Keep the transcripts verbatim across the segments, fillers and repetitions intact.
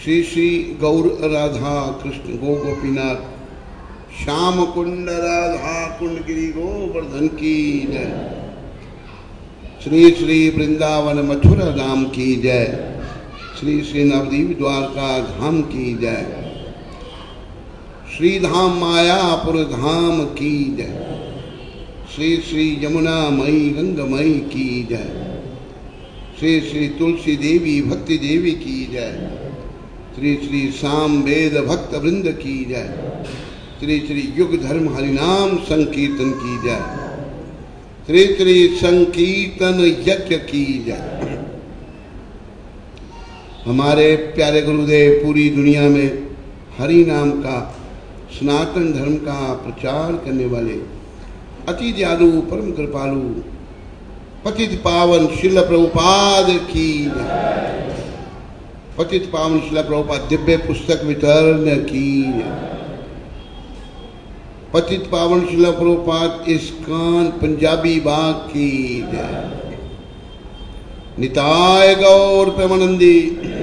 श्री श्री गौर राधा कृष्ण गो गोपीनाथ श्याम कुंड राधा कुंड गिरी गोवर्धन की जय। श्री श्री वृंदावन मथुरा धाम की जय। श्री श्री नवदीप द्वारका धाम की जय। श्री धाम मायापुर धाम की जय। श्री श्री यमुना मई गंगमई की जय। श्री श्री तुलसी देवी भक्ति देवी की जय। श्री श्री साम वेद भक्त वृंद की जय। श्री श्री युग धर्म हरिनाम संकीर्तन की जय। श्री श्री संकीर्तन यज्ञ की जय। हमारे प्यारे गुरुदेव पूरी दुनिया में हरि नाम का सनातन धर्म का प्रचार करने वाले अति दयालु परम कृपालु पतित पावन श्रील प्रभुपाद की जय। पतित पावन श्रील प्रभुपाद दिव्य पुस्तक वितरण की जय। पतित पावन श्रील प्रभुपाद इस्कॉन पंजाबी बाग की जय। निताय गौर प्रेमानंदी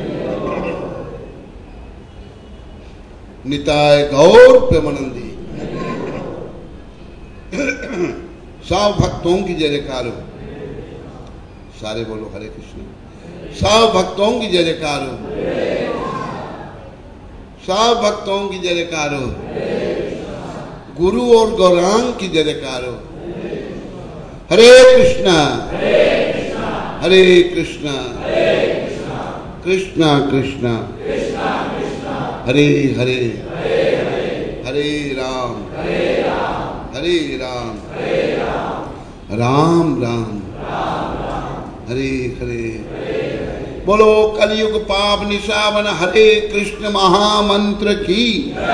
निताय गौर प्रेमानंदी। सब भक्तों की जय जयकार हो। सारे बोलो हरे कृष्ण। सब भक्तों की जय जयकार हो। सब भक्तों की जय जयकार हो। गुरु और गौरांग की जय जयकार हो। हरे कृष्णा हरे कृष्णा कृष्णा कृष्णा हरे हरे हरे राम हरे राम राम राम हरे हरे। बोलो कलयुग पाप निशावन हरे कृष्ण महामंत्र की।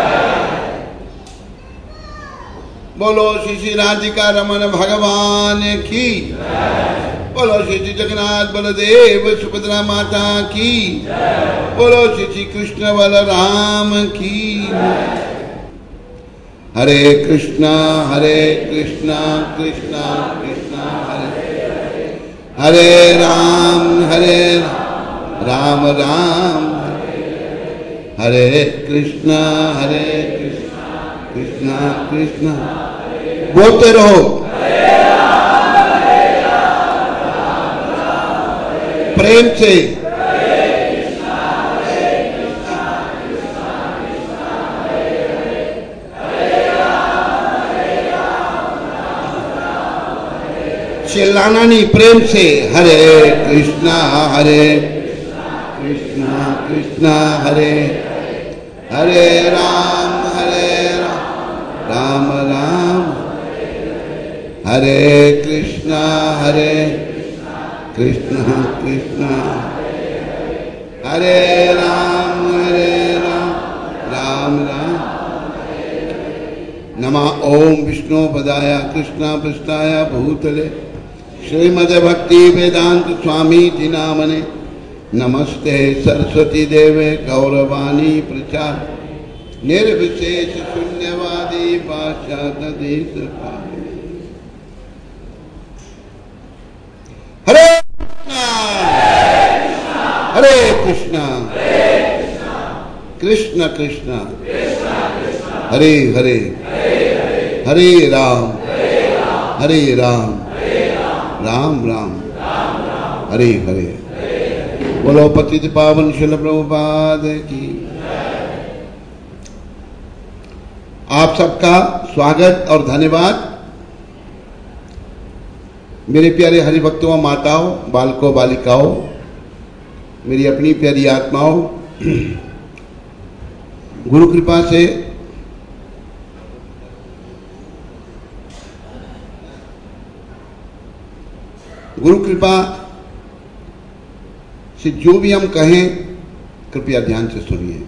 बोलो श्री श्री राधिका रमन भगवान की। बोलो श्री श्री जगन्नाथ बलदेव सुभद्रा माता की। बोलो श्री श्री कृष्ण बलराम की। हरे कृष्णा हरे कृष्णा कृष्णा कृष्णा हरे हरे राम हरे राम राम हरे कृष्णा हरे कृष्णा कृष्णा कृष्णा बोलते रहो। प्रेम से चिल्लाना नहीं, प्रेम से हरे कृष्णा हरे कृष्णा कृष्णा हरे हरे राम हरे राम राम राम हरे कृष्णा हरे कृष्णा कृष्णा हरे राम हरे राम राम राम। नमः ओम विष्णु पदाय कृष्णा पृष्ठाय भूतले श्रीमद भक्ति वेदांत स्वामी जी नामने नमस्ते सरस्वती देवे गौरवाणी प्रचार निर्विशेष शून्यवादी पाश्चात्य देश। हरे कृष्णा हरे कृष्णा कृष्ण कृष्ण हरे हरे हरे राम हरे राम राम राम हरे हरे। बोलो पतित पावन श्रील प्रभुपाद की। आप सबका स्वागत और धन्यवाद। मेरे प्यारे हरिभक्तों, माताओं, बालकों, बालिकाओं, मेरी अपनी प्यारी आत्माओं, गुरु कृपा से गुरु कृपा से जो भी हम कहें कृपया ध्यान से सुनिए।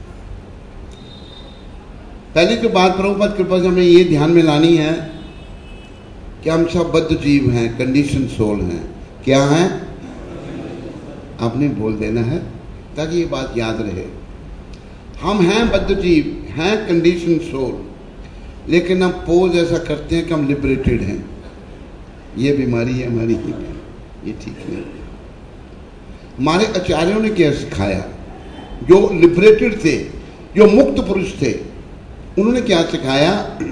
पहली तो बात प्रभुपाद कृपा से हमें ये ध्यान में लानी है कि हम सब बद्ध जीव हैं, कंडीशन सोल हैं। क्या हैं? आपने बोल देना है ताकि ये बात याद रहे। हम हैं बद्ध जीव, हैं कंडीशन सोल, लेकिन हम पोज ऐसा करते हैं कि हम लिबरेटेड हैं। ये बीमारी है हमारी, ये ठीक नहीं। हमारे आचार्यों ने क्या सिखाया? जो लिबरेटेड थे, जो मुक्त पुरुष थे, उन्होंने क्या सिखाया?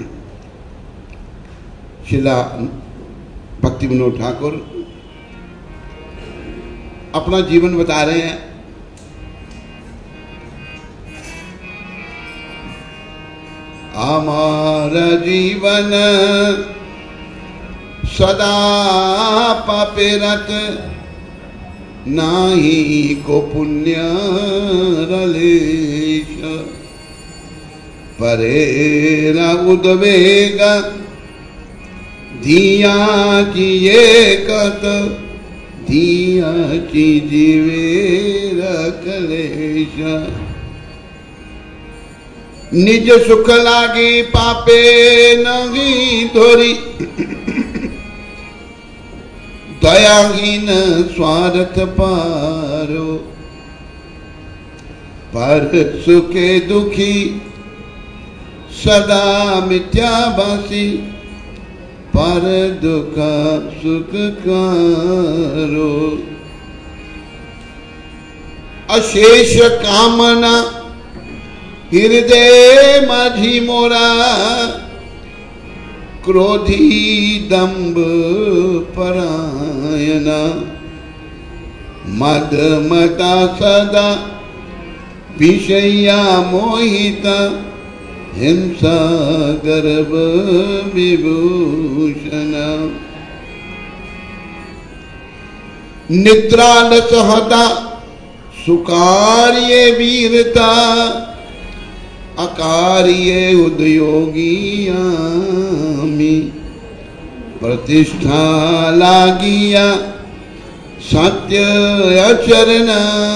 शिला भक्ति विनोद ठाकुर अपना जीवन बता रहे हैं। हमारा जीवन सदा पापे रत, नाही को पुण्य रलेश, परे न उद्वेग धिया की ये कत, धिया की जीवे कलेश। निज सुख लागी पापे नहीं धोरी, दयाहीन स्वार्थ पारो, पर सुखे दुखी सदा मिथ्याभासी, पर दुख सुख कारो। अशेष कामना हृदय माझी मोरा, क्रोधी दंभ परायणा, मद मता सदा विषया मोहिता, हिंसा गर्भ विभूषण। निद्रा न सहता सुकार्य वीरता, अकार्य उद्योगी आमी, प्रतिष्ठा लागिया सत्य अचरण,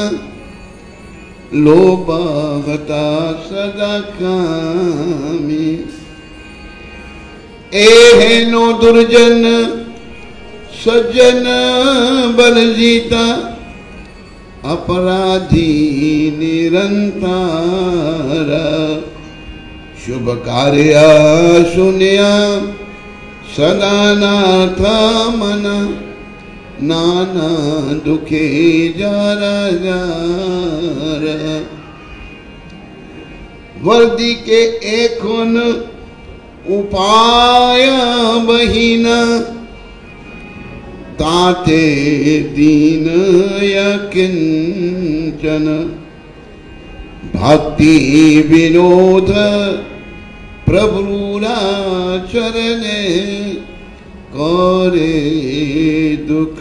लोभागता सदा कामी। एहेनो दुर्जन सज्जन बल जीता, अपराधी निरंतर, शुभ कार्य सुनिया सदा नाथ मना, नाना दुखे जरा जरा। वर्दी के एकोन उपाय बहिना, ताते दीन यकिंचन, भक्ति विनोद प्रभुरा चरणे, करे दुख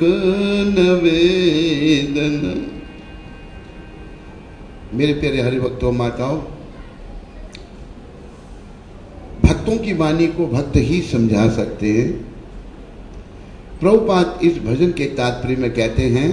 नवेदन। मेरे प्यारे हरिभक्तों माताओं, भक्तों की वाणी को भक्त ही समझा सकते हैं। प्रभुपाद इस भजन के तात्पर्य में कहते हैं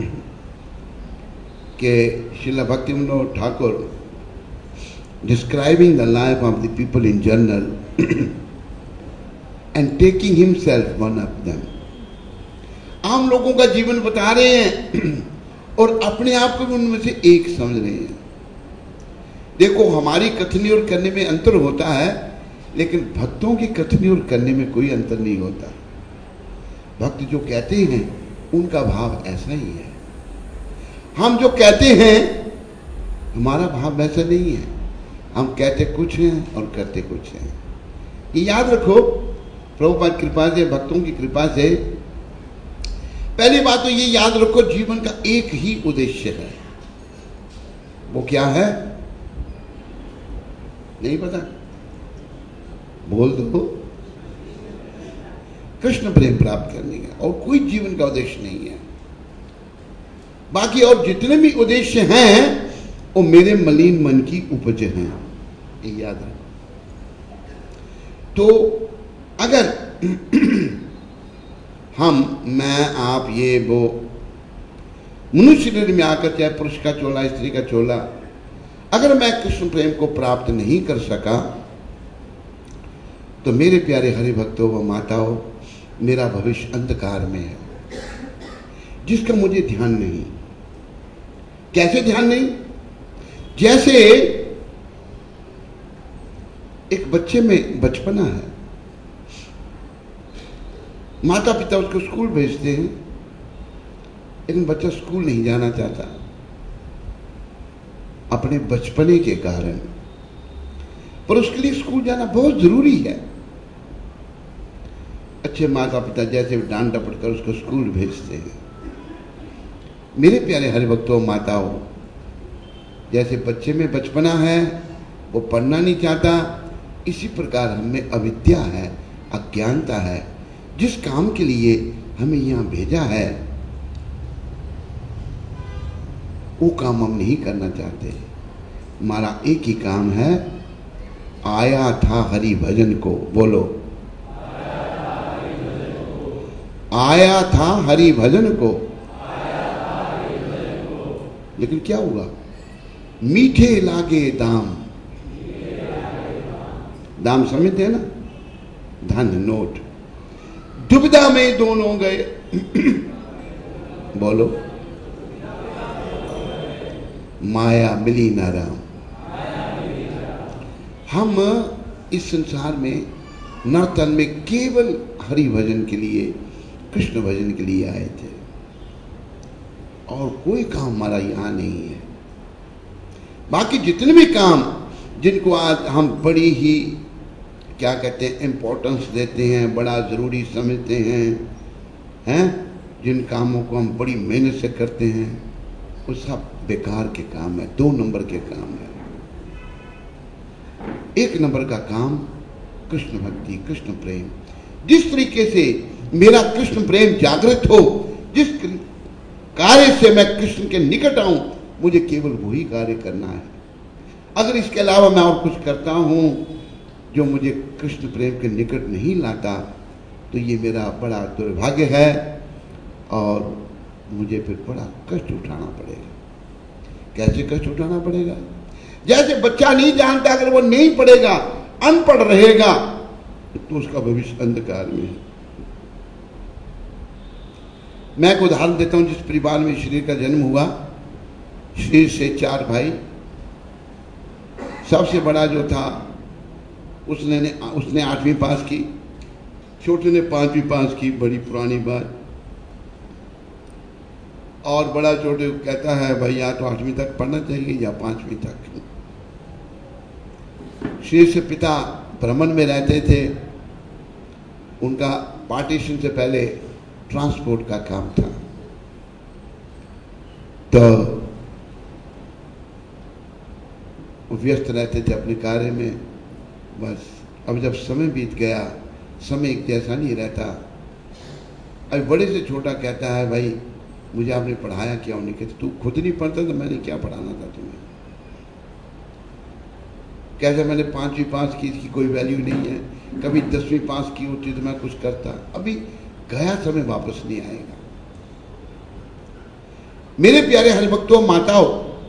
कि Srila Bhakti Vinod Thakur describing the life of the people in general and taking himself one of them. आम लोगों का जीवन बता रहे हैं और अपने आप को भी उनमें से एक समझ रहे हैं। देखो, हमारी कथनी और करने में अंतर होता है, लेकिन भक्तों की कथनी और करने में कोई अंतर नहीं होता। भक्त जो कहते हैं उनका भाव ऐसा ही है, हम जो कहते हैं हमारा भाव वैसा नहीं है। हम कहते कुछ हैं और करते कुछ हैं। ये याद रखो, प्रभुपाद कृपा से, भक्तों की कृपा से। पहली बात तो ये याद रखो, जीवन का एक ही उद्देश्य है। वो क्या है? नहीं पता? बोल दो। कृष्ण प्रेम प्राप्त करने का, और कोई जीवन का उद्देश्य नहीं है। बाकी और जितने भी उद्देश्य हैं वो मेरे मलिन मन की उपज हैं, ये याद रखो। तो अगर हम, मैं, आप, ये वो मनुष्य शरीर में आकर, चाहे पुरुष का चोला स्त्री का चोला, अगर मैं कृष्ण प्रेम को प्राप्त नहीं कर सका, तो मेरे प्यारे हरि भक्तों व माताओं, मेरा भविष्य अंधकार में है, जिसका मुझे ध्यान नहीं। कैसे ध्यान नहीं? जैसे एक बच्चे में बचपना है, माता पिता उसको स्कूल भेजते हैं, लेकिन बच्चा स्कूल नहीं जाना चाहता। अपने बचपने के कारण, पर उसके लिए स्कूल जाना बहुत जरूरी है। अच्छे माता पिता जैसे डांट डपट कर उसको स्कूल भेजते हैं। मेरे प्यारे हरिभक्तों माताओं, जैसे बच्चे में बचपना है, वो पढ़ना नहीं चाहता, इसी प्रकार हमें अविद्या है, अज्ञानता है। जिस काम के लिए हमें यहाँ भेजा है वो काम हम नहीं करना चाहते। हमारा एक ही काम है, आया था हरि भजन को, बोलो आया था हरि भजन को। लेकिन क्या हुआ? मीठे लागे दाम। दाम समझते हैं ना, धन नोट। दुविधा में दोनों गए। बोलो माया मिली ना राम। हम इस संसार में नर्तन में केवल हरि भजन के लिए, कृष्ण भजन के लिए आए थे, और कोई काम हमारा यहां नहीं है। बाकी जितने भी काम जिनको आज हम बड़ी ही क्या कहते हैं इम्पोर्टेंस देते हैं, बड़ा ज़रूरी समझते हैं हैं जिन कामों को हम बड़ी मेहनत से करते हैं, वो सब बेकार के काम है, दो नंबर के काम है। एक नंबर का काम कृष्ण भक्ति, कृष्ण प्रेम। जिस तरीके से मेरा कृष्ण प्रेम जागृत हो, जिस कार्य से मैं कृष्ण के निकट आऊं, मुझे केवल वही कार्य करना है। अगर इसके अलावा मैं और कुछ करता हूं जो मुझे कृष्ण प्रेम के निकट नहीं लाता, तो ये मेरा बड़ा दुर्भाग्य है और मुझे फिर बड़ा कष्ट उठाना पड़ेगा। कैसे कष्ट उठाना पड़ेगा? जैसे बच्चा नहीं जानता, अगर वो नहीं पढ़ेगा, अनपढ़ रहेगा, तो उसका भविष्य अंधकार में है। मैं एक उदाहरण देता हूं। जिस परिवार में शरीर का जन्म हुआ, शरीर से चार भाई, सबसे बड़ा जो था उसने ने उसने आठवीं पास की, छोटे ने पांचवी पास की, बड़ी पुरानी बात। और बड़ा छोटे को कहता है भाई या तो आठवीं तक पढ़ना चाहिए या पांचवी तक। शरीर से पिता भ्रमण में रहते थे, उनका पार्टीशन से पहले ट्रांसपोर्ट का काम था, तो व्यस्त रहते थे अपने कार्य में। बस अब जब समय बीत गया, समय एक जैसा नहीं रहता। अब बड़े से छोटा कहता है भाई मुझे आपने पढ़ाया क्यों नहीं? कहते तू खुद नहीं पढ़ता तो मैंने क्या पढ़ाना था तुम्हें? कैसे मैंने पांचवी पास की, इसकी कोई वैल्यू नहीं है, कभी दसवीं पास की होती तो मैं कुछ करता। अभी गया समय वापस नहीं आएगा। मेरे प्यारे हरिभक्तों माताओं,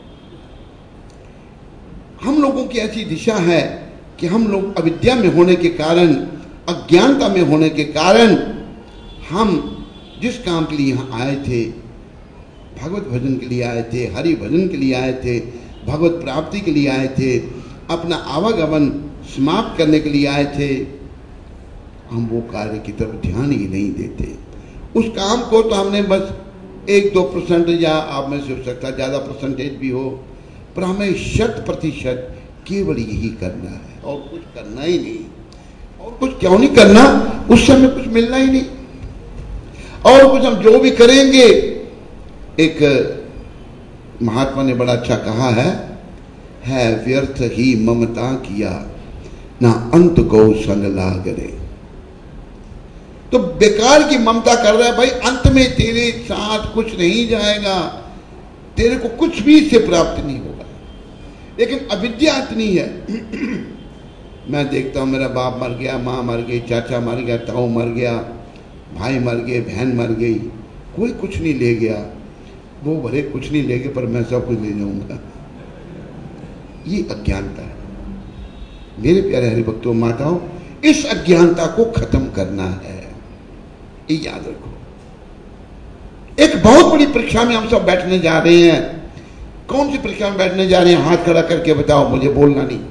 हम लोगों की ऐसी दिशा है कि हम लोग अविद्या में होने के कारण, अज्ञानता में होने के कारण, हम जिस काम के लिए यहाँ आए थे, भगवत भजन के लिए आए थे, हरि भजन के लिए आए थे, भगवत प्राप्ति के लिए आए थे, अपना आवागमन समाप्त करने के लिए आए थे, हम वो कार्य की तरफ ध्यान ही नहीं देते। उस काम को तो हमने बस एक दो परसेंट, या आप में से हो सकता है ज़्यादा परसेंटेज भी हो, पर हमें शत प्रतिशत केवल यही करना है और कुछ करना ही नहीं। और कुछ क्यों नहीं करना? उससे हमें कुछ मिलना ही नहीं। और कुछ हम जो भी करेंगे, एक महात्मा ने बड़ा अच्छा कहा है, है व्यर्थ ही ममता किया ना अंत को संग लागरे। तो बेकार की ममता कर रहा है भाई, अंत में तेरे साथ कुछ नहीं जाएगा, तेरे को कुछ भी इससे प्राप्त नहीं होगा। लेकिन अविद्या इतनी है। मैं देखता हूं मेरा बाप मर गया, माँ मर गई, चाचा मर गया, ताऊ मर गया, भाई मर गए, बहन मर गई, कोई कुछ नहीं ले गया। वो भले कुछ नहीं ले गए पर मैं सब कुछ ले जाऊंगा। ये अज्ञानता है। मेरे प्यारे हरिभक्तों माताओं, इस अज्ञानता को खत्म करना है, ये याद रखो। एक बहुत बड़ी परीक्षा में हम सब बैठने जा रहे हैं। कौन सी परीक्षा में बैठने जा रहे हैं? हाथ खड़ा करके बताओ, मुझे बोलना नहीं।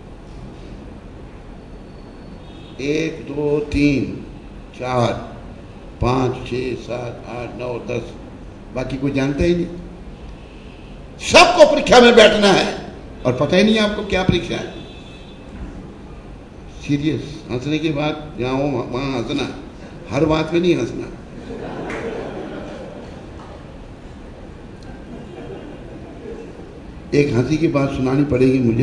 एक दो तीन चार पाँच छः सात आठ नौ दस, बाकी कोई जानता ही नहीं। सबको परीक्षा में बैठना है और पता ही नहीं आपको क्या परीक्षा है। सीरियस, हंसने की बात जहाँ हो वहाँ हंसना, हर बात पे नहीं हंसना। एक हंसी की बात सुनानी पड़ेगी मुझे।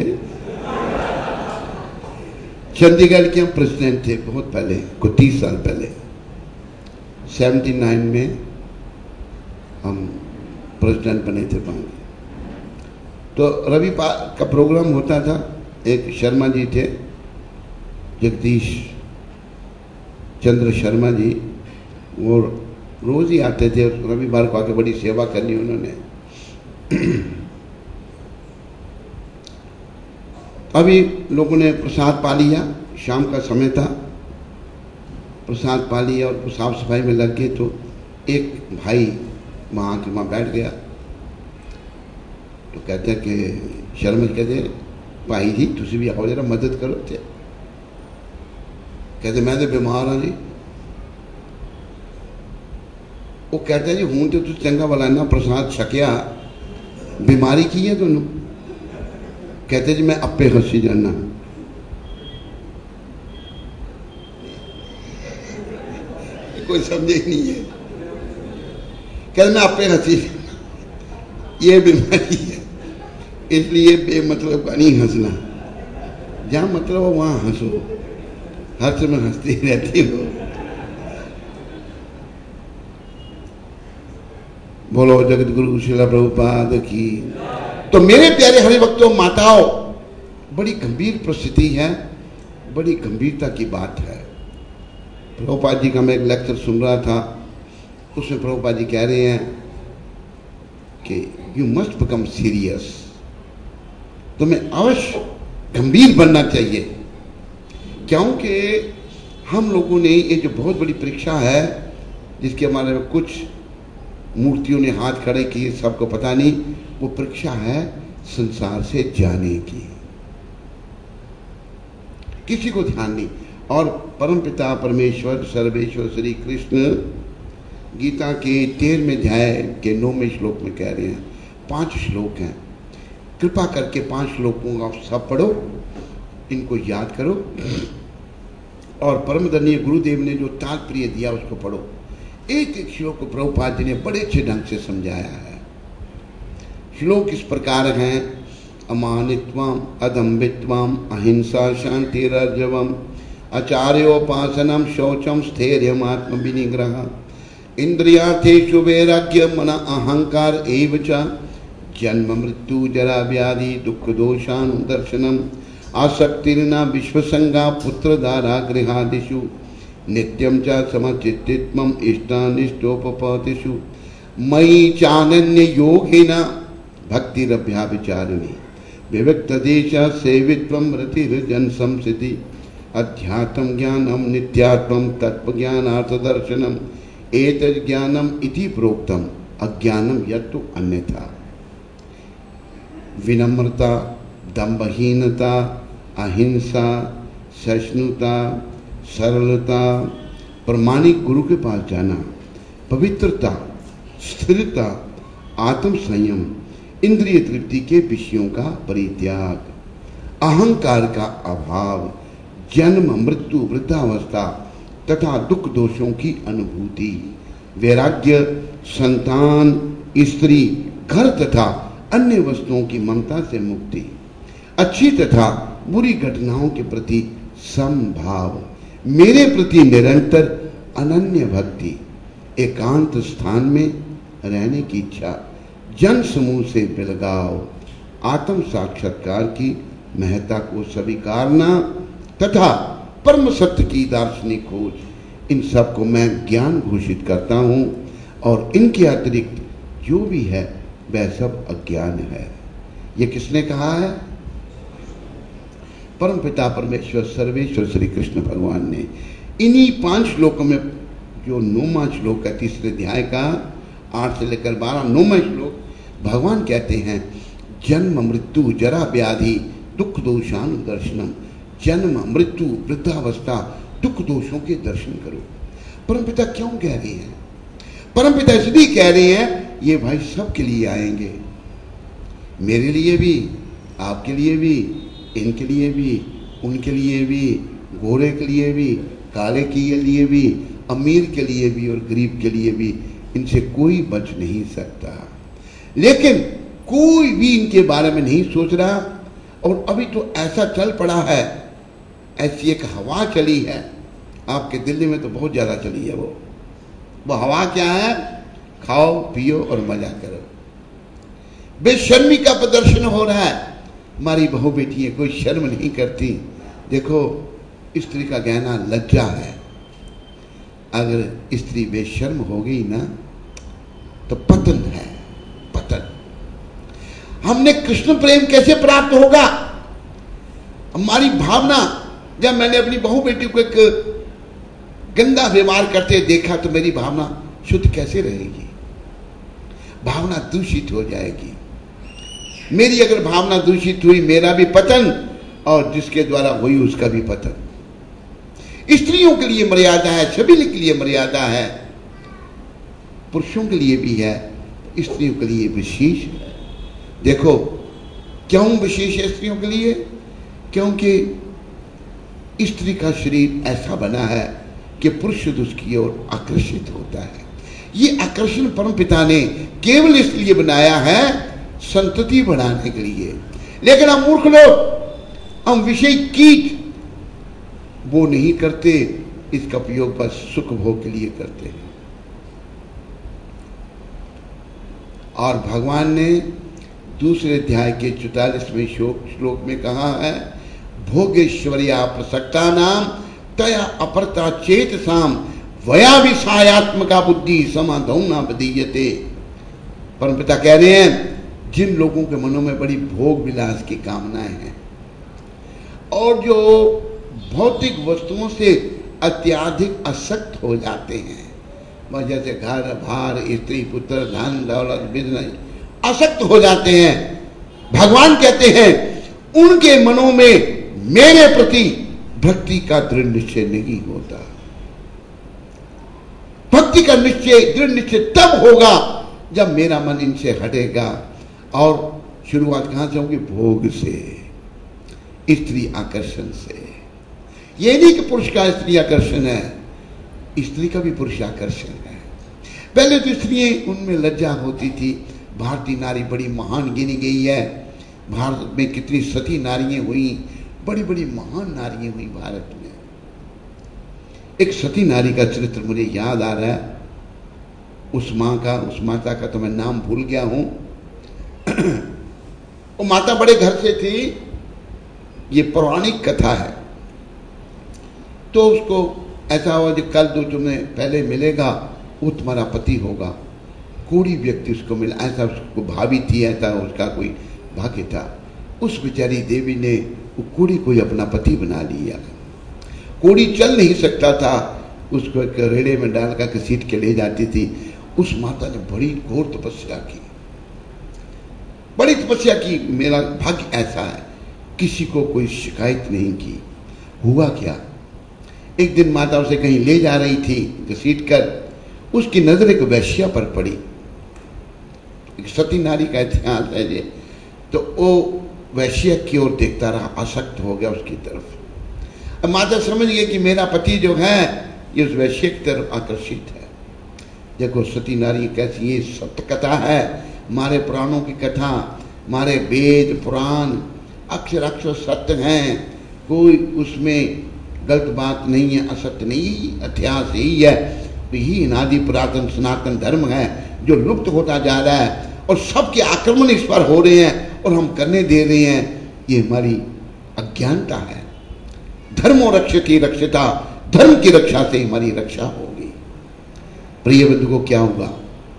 चंडीगढ़ के हम प्रेसिडेंट थे बहुत पहले, को तीस साल पहले, सेवेंटी नाइन में हम प्रेसिडेंट बने थे वहाँ। तो रवि का प्रोग्राम होता था, एक शर्मा जी थे, जगदीश चंद्र शर्मा जी, वो रोज ही आते थे। रविवार को आके बड़ी सेवा करनी उन्होंने। अभी लोगों ने प्रसाद पा लिया, शाम का समय था, प्रसाद पा लिया और साफ सफाई में लग गए। तो एक भाई वहाँ के वहाँ बैठ गया। तो कहते हैं कि शर्मा जी कहते भाई जी तुम भी आओ जरा मदद करो। थे कहते मैं तो बीमार हाँ जी। वो कहते हैं जी हूँ तो तुम चंगा वाला ना प्रसाद छकिया, बीमारी की है तुम? कहते जी मैं अपे हंसी जाना। कोई समझे ही नहीं है। कहते मैं अपे हंसी, ये बीमारी है, इसलिए बेमतलब का नहीं हंसना। जहां मतलब हो वहां हंसो, हर समय हंसती रहती हो। बोलो जगत गुरु श्रील प्रभुपाद की। तो मेरे प्यारे हरिभक्तों, माताओं, बड़ी गंभीर परिस्थिति है, बड़ी गंभीरता की बात है। प्रभुपाद जी का मैं एक लेक्चर सुन रहा था, उसमें प्रभुपाद जी कह रहे हैं कि यू मस्ट बिकम सीरियस, तुम्हें अवश्य गंभीर बनना चाहिए। क्योंकि हम लोगों ने ये जो बहुत बड़ी परीक्षा है, जिसके हमारे में कुछ मूर्तियों ने हाथ खड़े किए, सबको पता नहीं, वो परीक्षा है संसार से जाने की। किसी को ध्यान नहीं। और परमपिता परमेश्वर सर्वेश्वर श्री कृष्ण गीता के तेरहवें अध्याय के नौवें श्लोक में कह रहे हैं, पांच श्लोक हैं, कृपा करके पांच श्लोकों का सब पढ़ो, इनको याद करो और परमदरणीय गुरुदेव ने जो तात्पर्य दिया उसको पढ़ो। एक एक श्लोक को प्रभुपाद जी ने बड़े अच्छे ढंग से समझाया है। श्लोक इस प्रकार हैं, अमानित्वम अदम्भित्वम अहिंसा शांतिरर्जवम आचार्योपासनम शौचम स्थैर्यम आत्म विनिग्रह इंद्रियार्थेषु वैराग्य मन अहंकार एव च जन्म मृत्यु जरा व्याधि दुख दोषानुदर्शनम आसक्तिर्न विश्वसंगा पुत्र दारा गृहादिषु नित्यं च समचित्तित्वम इष्टानिष्टोपपतिषु मयि चानन्य योगिन भक्तिरभ्याभिचारिणी विविक्त देश सेवित्वम रतिर्जन संसिति अध्यात्म ज्ञानम नित्यात्मम तत्व ज्ञानार्थ दर्शनम एतद् ज्ञानम इति प्रोक्तम अज्ञानम यत्तु अन्यथा। विनम्रता, दंभहीनता, अहिंसा, सहिष्णुता, सरलता, प्रमाणिक गुरु के पास जाना, पवित्रता, स्थिरता, आत्म संयम, इंद्रिय तृप्ति के विषयों का परित्याग, अहंकार का अभाव, जन्म मृत्यु वृद्धावस्था तथा दुख दोषों की अनुभूति, वैराग्य, संतान, स्त्री, घर तथा अन्य वस्तुओं की ममता से मुक्ति, अच्छी तथा बुरी घटनाओं के प्रति समभाव, मेरे प्रति निरंतर अनन्य भक्ति, एकांत स्थान में रहने की इच्छा, जन समूह से बिलगाव, आत्म साक्षात्कार की महत्ता को स्वीकारना तथा परम सत्य की दार्शनिक खोज, इन सब को मैं ज्ञान घोषित करता हूँ और इनके अतिरिक्त जो भी है वह सब अज्ञान है। ये किसने कहा है? परम पिता परमेश्वर सर्वेश्वर श्री कृष्ण भगवान ने। इन्हीं पांच श्लोकों में, जो नौवां श्लोक है तीसरे अध्याय का, आठ से लेकर बारह नौवां श्लोक, भगवान कहते हैं जन्म मृत्यु जरा व्याधि दुख दोषान दर्शनम, जन्म मृत्यु वृद्धावस्था दुख दोषों के दर्शन करो। परमपिता क्यों कह रहे हैं? परमपिता इसलिए कह रहे हैं, ये भाई सबके लिए आएंगे। मेरे लिए भी, आपके लिए भी, इनके लिए भी, उनके लिए भी, गोरे के लिए भी, काले के लिए भी, अमीर के लिए भी और गरीब के लिए भी, इनसे कोई बच नहीं सकता। लेकिन कोई भी इनके बारे में नहीं सोच रहा। और अभी तो ऐसा चल पड़ा है, ऐसी एक हवा चली है, आपके दिल्ली में तो बहुत ज़्यादा चली है। वो वो हवा क्या है? खाओ पियो और मजा करो। बेशर्मी का प्रदर्शन हो रहा है। हमारी बहू बेटी है, कोई शर्म नहीं करती। देखो, स्त्री का गहना लज्जा है। अगर स्त्री बेशर्म हो गई ना तो पतन है, पतन। हमने कृष्ण प्रेम कैसे प्राप्त होगा? हमारी भावना, जब मैंने अपनी बहू बेटी को एक गंदा व्यवहार करते देखा तो मेरी भावना शुद्ध कैसे रहेगी? भावना दूषित हो जाएगी। मेरी अगर भावना दूषित हुई, मेरा भी पतन, और जिसके द्वारा हुई उसका भी पतन। स्त्रियों के लिए मर्यादा है, सभी के लिए मर्यादा है, पुरुषों के लिए भी है, स्त्रियों के लिए विशेष है। देखो, क्यों विशेष है स्त्रियों के लिए? क्योंकि स्त्री का शरीर ऐसा बना है कि पुरुष उसकी ओर आकर्षित होता है। ये आकर्षण परमपिता ने केवल इसलिए बनाया है, संतति बढ़ाने के लिए। लेकिन हम मूर्ख लोग, हम विषय कीट वो नहीं करते, इसका उपयोग बस सुख भोग के लिए करते हैं। और भगवान ने दूसरे अध्याय के चौतालीसवें श्लोक में कहा है, भोगेश्वर्या प्रसक्ता नाम तया अपरता चेत साम वया विषयात्मका बुद्धि समाधौना बदीयते। परमपिता कह रहे हैं, जिन लोगों के मनों में बड़ी भोग विलास की कामनाएं हैं और जो भौतिक वस्तुओं से अत्याधिक आसक्त हो जाते हैं, जैसे घर भार स्त्री पुत्र धन दौलत बिजनेस, आसक्त हो जाते हैं, भगवान कहते हैं उनके मनों में मेरे प्रति भक्ति का दृढ़ निश्चय नहीं होता। भक्ति का निश्चय, दृढ़ निश्चय तब होगा जब मेरा मन इनसे हटेगा। और शुरुआत कहां से होगी? भोग से, स्त्री आकर्षण से। ये नहीं कि पुरुष का स्त्री आकर्षण है, स्त्री का भी पुरुष आकर्षण है। पहले तो स्त्रियां, उनमें लज्जा होती थी। भारतीय नारी बड़ी महान गिनी गई है। भारत में कितनी सती नारियां हुई, बड़ी बड़ी महान नारियां हुई भारत में। एक सती नारी का चरित्र मुझे याद आ रहा है, उस माँ का, उस माता का तो मैं नाम भूल गया हूं। वो माता बड़े घर से थी, ये पौराणिक कथा है। तो उसको ऐसा हुआ कि कल जो तुम्हें पहले मिलेगा वो तुम्हारा पति होगा। कोई व्यक्ति उसको मिला, ऐसा उसको भाभी थी, ऐसा उसका कोई भाग्य था। उस बेचारी देवी ने वो कोड़ी को अपना पति बना लिया। कोड़ी चल नहीं सकता था, उसको एक रेड़े में डाल कर घसीट के ले जाती थी। उस माता ने बड़ी घोर तपस्या की, बड़ी तपस्या की। मेरा भाग्य ऐसा है, किसी को कोई शिकायत नहीं की। हुआ क्या, एक दिन माता उसे कहीं ले जा रही थी घसीट कर, उसकी नजर एक वैश्या पर पड़ी। एक सती नारी का इतिहास है ये। तो वो वैश्या की ओर देखता रहा, आसक्त हो गया उसकी तरफ। अब माता समझ गई कि मेरा पति जो है ये उस वैश्य की तरफ आकर्षित है। देखो सती नारी कैसी, ये सत्य कथा है, हमारे पुराणों की कथा, हमारे वेद पुराण अक्षर अक्षर सत्य हैं, कोई उसमें गलत बात नहीं है, असत्य नहीं, इतिहास यही है। तो यही अनादि पुरातन सनातन धर्म है जो लुप्त होता जा रहा है और सबके आक्रमण इस पर हो रहे हैं और हम करने दे रहे हैं। ये हमारी अज्ञानता है। धर्मो रक्षति रक्षिता, धर्म की रक्षा से हमारी रक्षा होगी। प्रिय बंधु को क्या हुआ,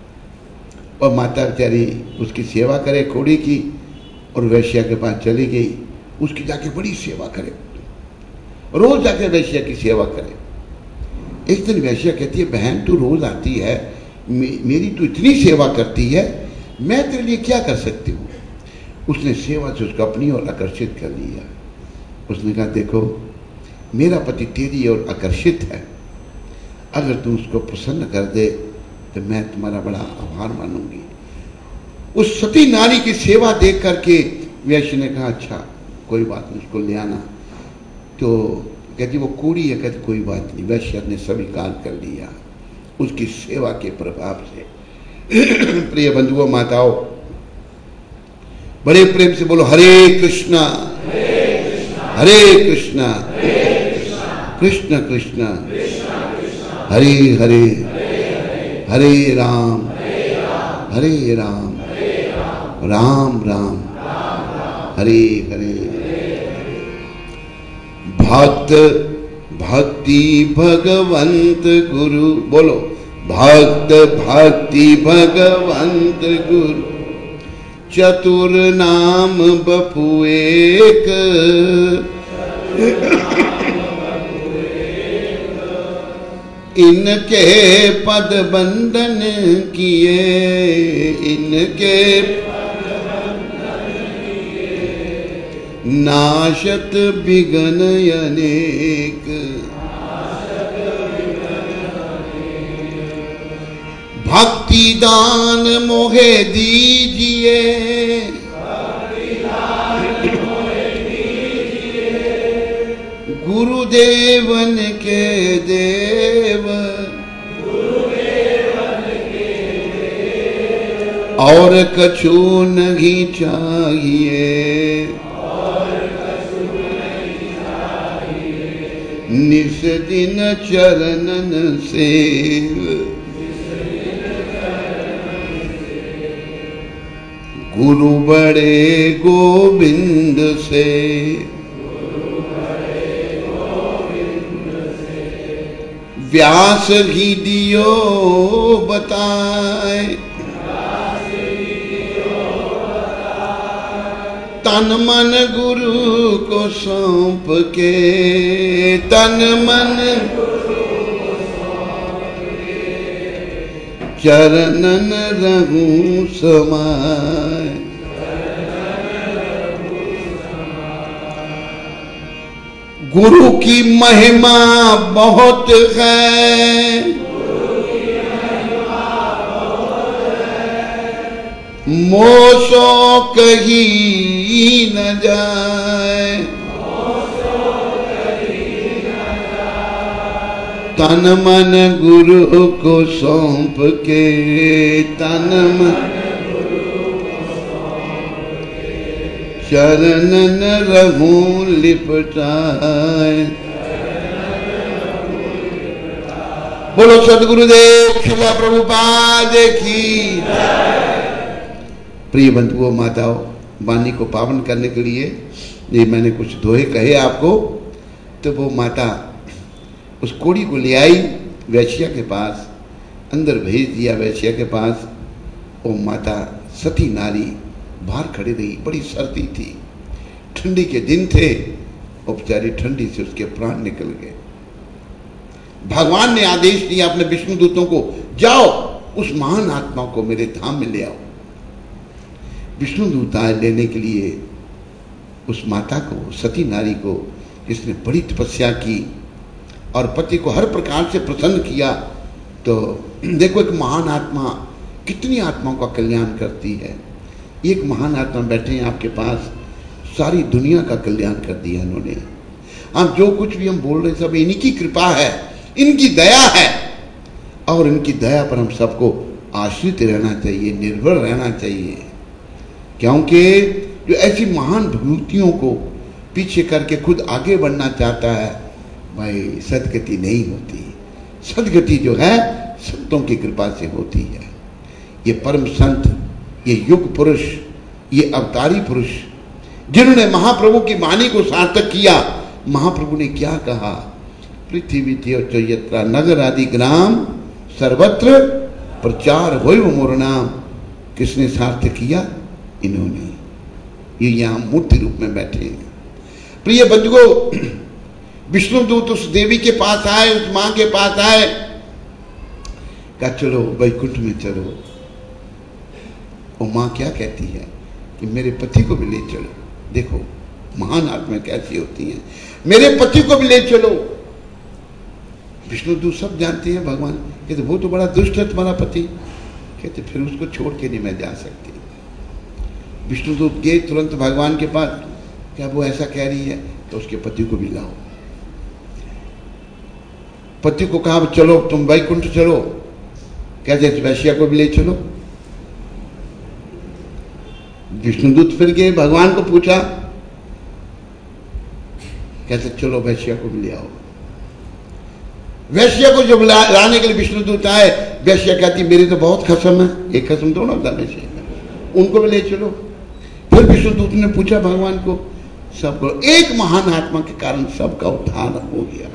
और माता बेचारी उसकी सेवा करे कोड़ी की, और वैश्या के पास चली गई। उसकी जाके बड़ी सेवा करे, रोज जाके वैश्या की सेवा करे। एक दिन वैश्या कहती है, बहन तू रोज आती है, मे, मेरी तू इतनी सेवा करती है, मैं तेरे लिए क्या कर सकती हूँ। उसने सेवा से उसको अपनी ओर आकर्षित कर लिया। उसने कहा, देखो मेरा पति तेरी ओर आकर्षित है, अगर तू उसको प्रसन्न कर दे तो मैं तुम्हारा बड़ा आभार मानूंगी। उस सती नारी की सेवा देख करके वैश्य ने कहा अच्छा कोई बात नहीं, उसको ले आना। तो कहती वो कूड़ी है, कहती कोई बात नहीं। वैश्य ने स्वीकार कर लिया उसकी सेवा के प्रभाव से। प्रिय बंधुओं माताओं, बड़े प्रेम से बोलो हरे कृष्णा हरे कृष्णा कृष्ण कृष्ण हरे हरे हरे राम हरे राम राम राम हरे हरे। भक्त भक्ति भगवंत गुरु, बोलो भक्त भक्ति भगवंत गुरु, चतुर नाम बपु एक, इनके पद बंदन किए, इनके नाशत विघ्न अनेक, भक्ति दान मोहे दीजिए, गुरुदेवन के देव, और कछु नहीं चाहिए, निस दिन चरणन सेव, गुरु बड़े गोविंद से, व्यास ही दियो बताए, तन मन गुरु को सौंप के, तन मन चरणन रहूं समाए। गुरु की महिमा बहुत है, मोसो कही न जाए, तन मन गुरु को सौंप के, तन मन चरणन रहूं लिपटाए। बोलो सदगुरुदेव शिला प्रभुपाद की। प्रिय बंधुओं माताओं, वाणी को पावन करने के लिए ये मैंने कुछ दोहे कहे आपको। तो वो माता उस कोड़ी को ले आई वैश्या के पास, अंदर भेज दिया वैश्या के पास। वो माता सती नारी बाहर खड़ी रही, बड़ी सर्दी थी, ठंडी के दिन थे, और बेचारी ठंडी से उसके प्राण निकल गए। भगवान ने आदेश दिया अपने विष्णु दूतों को, जाओ उस महान आत्मा को मेरे धाम में ले आओ। विष्णु दूत आए लेने के लिए उस माता को, सती नारी को, जिसने बड़ी तपस्या की और पति को हर प्रकार से प्रसन्न किया। तो देखो एक महान आत्मा कितनी आत्माओं का कल्याण करती है। एक महान आत्मा बैठे हैं आपके पास, सारी दुनिया का कल्याण कर दिया इन्होंने। हम जो कुछ भी हम बोल रहे सब इन्हीं की कृपा है, इनकी दया है, और इनकी दया पर हम सबको आश्रित रहना चाहिए, निर्भर रहना चाहिए। क्योंकि जो ऐसी महान विभूतियों को पीछे करके खुद आगे बढ़ना चाहता है, भाई सदगति नहीं होती। सदगति जो है संतों की कृपा से होती है। ये परम संत, ये युग पुरुष, ये अवतारी पुरुष, जिन्होंने महाप्रभु की वाणी को सार्थक किया। महाप्रभु ने क्या कहा? पृथ्वी च यत्र नगर आदि ग्राम सर्वत्र प्रचार होय मोर नाम। किसने सार्थक किया? इन्होंने। ये यहाँ मूर्ति रूप में बैठे हैं। प्रिय बंधुओं, विष्णुदूत उस देवी के पास आए, उस मां के पास आए, कहा चलो वैकुंठ में चलो। वो मां क्या कहती है कि मेरे पति को भी ले चलो। देखो महान आत्मा कैसी होती हैं, मेरे पति को भी ले चलो। विष्णुदूत सब जानते हैं भगवान, कहते वो तो बड़ा दुष्ट है तुम्हारा पति। कहते फिर उसको छोड़ के नहीं मैं जा सकती। विष्णुदूत गए तुरंत भगवान के पास, क्या वो ऐसा कह रही है तो उसके पति को भी लाओ। पति को कहा चलो तुम वैकुंठ चलो, कहते वैश्या को भी ले चलो। विष्णुदूत फिर गए, भगवान को पूछा, कहते चलो वैश्या को भी ले आओ। वैश्या को जब ला, लाने के लिए विष्णुदूत आए, वैश्या कहती मेरी तो बहुत खसम है, एक खसम थोड़ा होता वैश्या, उनको भी ले चलो। फिर विष्णुदूत ने पूछा भगवान को, सबको, एक महान आत्मा के कारण सबका उद्धार हो गया।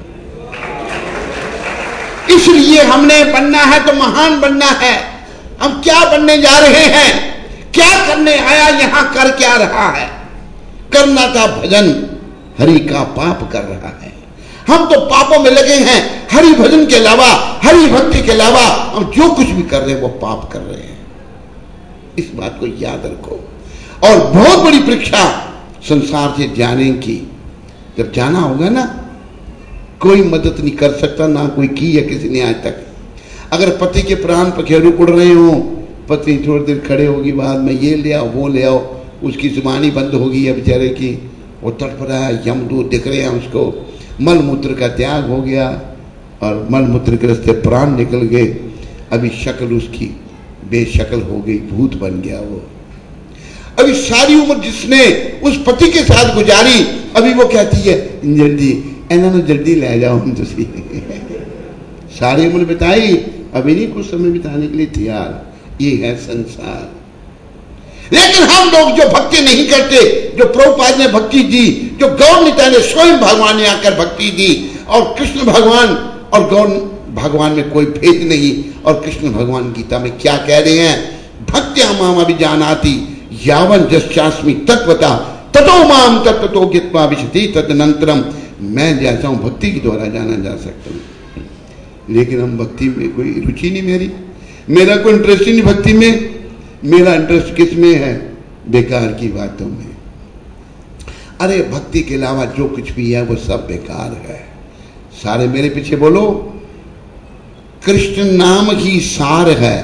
इसलिए हमने बनना है तो महान बनना है। हम क्या बनने जा रहे हैं, क्या करने आया, यहां कर क्या रहा है? करना था भजन, हरि का पाप कर रहा है। हम तो पापों में लगे हैं, हरि भजन के अलावा, हरि भक्ति के अलावा हम जो कुछ भी कर रहे हैं वो पाप कर रहे हैं। इस बात को याद रखो। और बहुत बड़ी परीक्षा संसार से जाने की, जब जाना होगा ना, कोई मदद नहीं कर सकता, ना कोई की है किसी ने आज तक। अगर पति के प्राण पखेरु उड़ रहे हो, पत्नी थोड़ी देर खड़े होगी, बाद में ये ले आओ वो ले आओ, उसकी जुबानी बंद होगी है बेचारे की, वो तड़प रहा है, यमदूत दिख रहे हैं उसको, मल मूत्र का त्याग हो गया और मल मूत्र के रास्ते प्राण निकल गए। अभी शक्ल उसकी बेशक्ल हो गई, भूत बन गया वो। अभी सारी उम्र जिसने उस पति के साथ गुजारी, अभी वो कहती है जल्दी इन्होंने जल्दी ले जाओ हम तुसी। सारी उम्र बिताई, अभी नहीं कुछ समय बिताने के लिए तैयार। ये है संसार। लेकिन हम लोग जो भक्ति नहीं करते, जो प्रभुपाद ने भक्ति दी, जो गौर निताई ने स्वयं भगवान ने आकर भक्ति दी, और कृष्ण भगवान और गौर भगवान में कोई भेद नहीं। और कृष्ण भगवान गीता में क्या कह रहे हैं, भक्त्या माम अभिजानाति यावन् यस्यास्मि तत्वता ततो माम तत्वतो ज्ञात्वा विशति तदनंतरम। मैं जाता हूं भक्ति के द्वारा जाना जा सकता हूं, लेकिन हम भक्ति में कोई रुचि नहीं, मेरी मेरा कोई इंटरेस्ट ही नहीं भक्ति में। मेरा इंटरेस्ट किस में है? बेकार की बातों में। अरे भक्ति के अलावा जो कुछ भी है वो सब बेकार है। सारे मेरे पीछे बोलो, कृष्ण नाम ही सार है,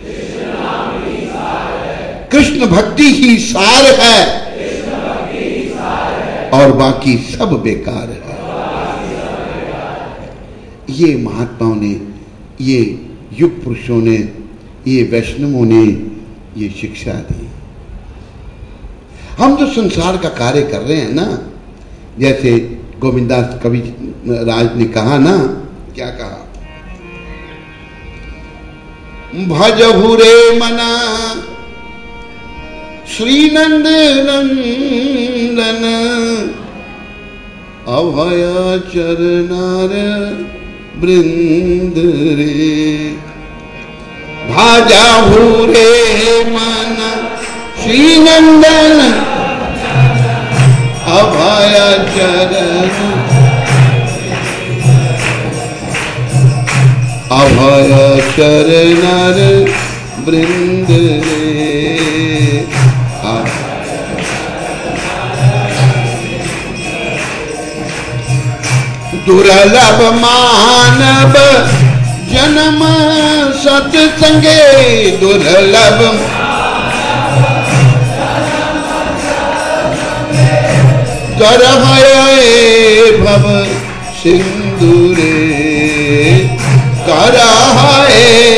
कृष्ण भक्ति ही सार है, और बाकी सब बेकार है। ये महात्माओं ने, ये युग पुरुषों ने, ये वैष्णवों ने ये शिक्षा दी। हम जो संसार का कार्य कर रहे हैं ना, जैसे गोविंदास कवि राज ने कहा ना, क्या कहा, भजहु रे मना श्रीनंद नंदन अभय चरनार वृंद रे। भजहु रे मन श्रीनंदन अभय चरण अभय चरनार वृंद रे। दुर्लभ मानव जन्म सत्संगे, दुर्लभ करहये भव सिंदूरे, करहये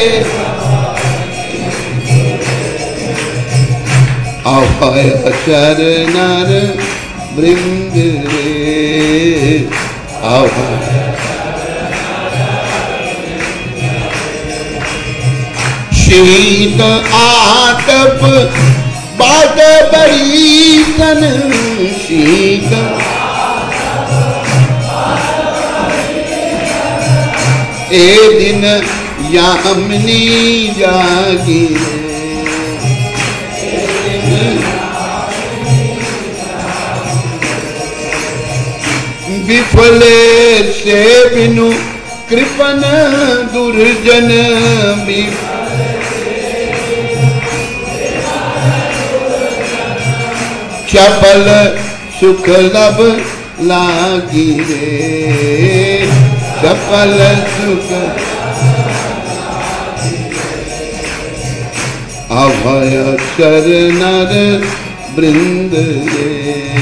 अभय चरनार वृंद रे। अभय शीत आतप बाट बड़ी सन, शीत ए दिन यामिनी जागी, विफले से बिनु कृपन दुर्जन, चपल सुख लब लागी रे, चपल सुख अभय चरनार वृंद रे।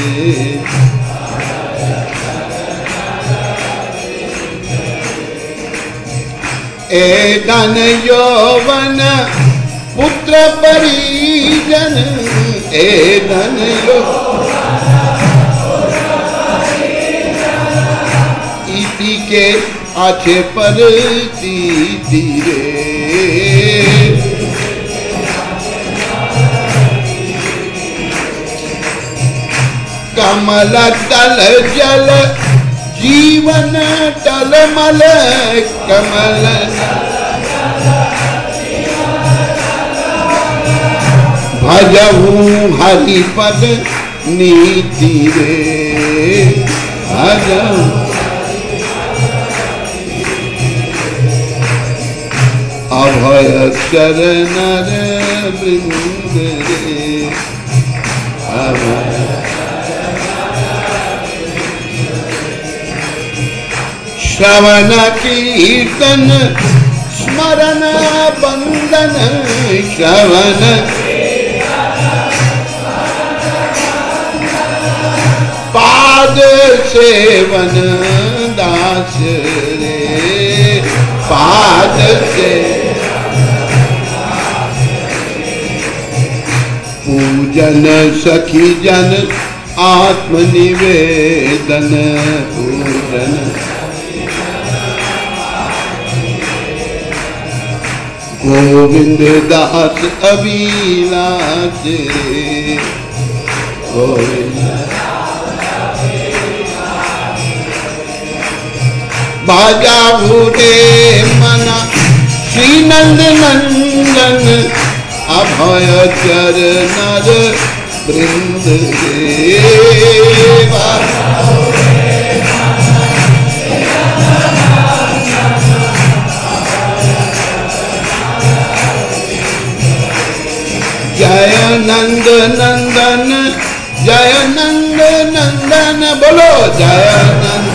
ए धन यौवन पुत्र परिजन, ए धन इति के आछे पर तीरे। कमल तल जल जीवन टलमल, कमल भजहू हरिपद नीति रे। भजहू अभय चरण वृंद रे। अभय श्रवण कीर्तन स्मरण बंदन, श्रवण पाद सेवन दास रे। पाद से पूजन सखी जन आत्मनिवेदन, पूजन गोविंद दास अभिलाष रे। गोविंद बाजा भूरे मना श्री नंद नंदन, अभय चरण वृंद रे। जय नंद नंदन, जय नंद नंदन, बोलो जय नंद।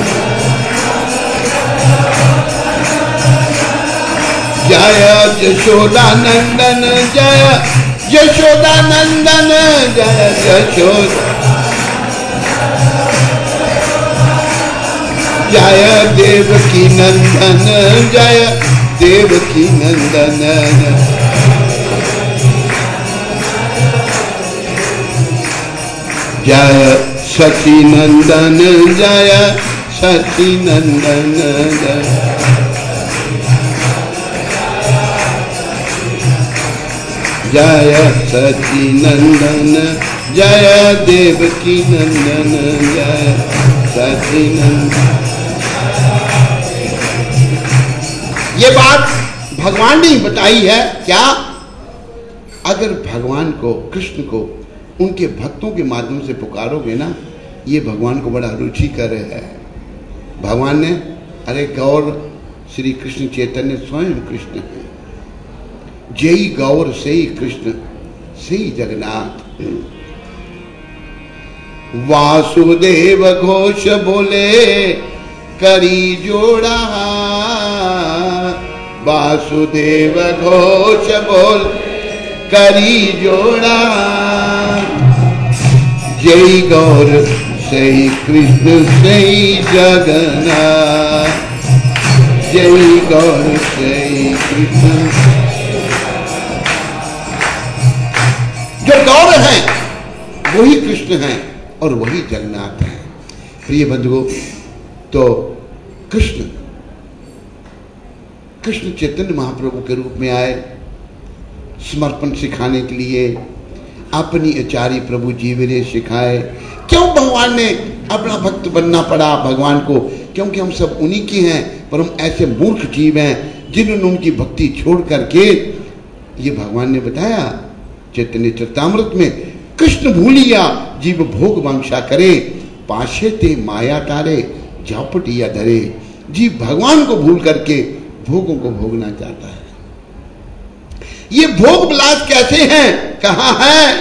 जय यशोदा नंदन, जय यशोदा नंदन, जय यशोदा। जय देवकी नंदन, जय देवकी नंदन। जय सखी नंदन, जय सखी नंदन, जय जय सखी नंदन, जय देवकी नंदन, जय सखी नंदन। ये बात भगवान ने बताई है क्या? अगर भगवान को, कृष्ण को उनके भक्तों के माध्यम से पुकारोगे ना, ये भगवान को बड़ा रुचिकर है। भगवान ने, अरे गौर श्री कृष्ण चैतन्य स्वयं कृष्ण है। जय गौर से ही कृष्ण से ही जगन्नाथ। वासुदेव घोष बोले करी जोड़ा, वासुदेव घोष बोल करी जोड़ा। जय गौर से कृष्ण से जगन्नाथ, जय गौर से कृष्ण। जो गौर हैं वही कृष्ण हैं और वही जगन्नाथ हैं। प्रिय बंधुओं, तो कृष्ण कृष्ण चैतन्य महाप्रभु के रूप में आए समर्पण सिखाने के लिए। अपनी आचार्य प्रभु जीवरे सिखाए। क्यों भगवान ने अपना भक्त बनना पड़ा भगवान को? क्योंकि हम सब उन्हीं के हैं, पर हम ऐसे मूर्ख जीव हैं जिन्होंने उनकी भक्ति छोड़ करके, ये भगवान ने बताया चैतन्य चरितामृत में, कृष्ण भूलिया जीव भोग वांछा करे, पाशे ते माया तारे झापटिया धरे। जीव भगवान को भूल करके भोगों को भोगना चाहता है। ये भोग विलास कैसे हैं? कहाँ है?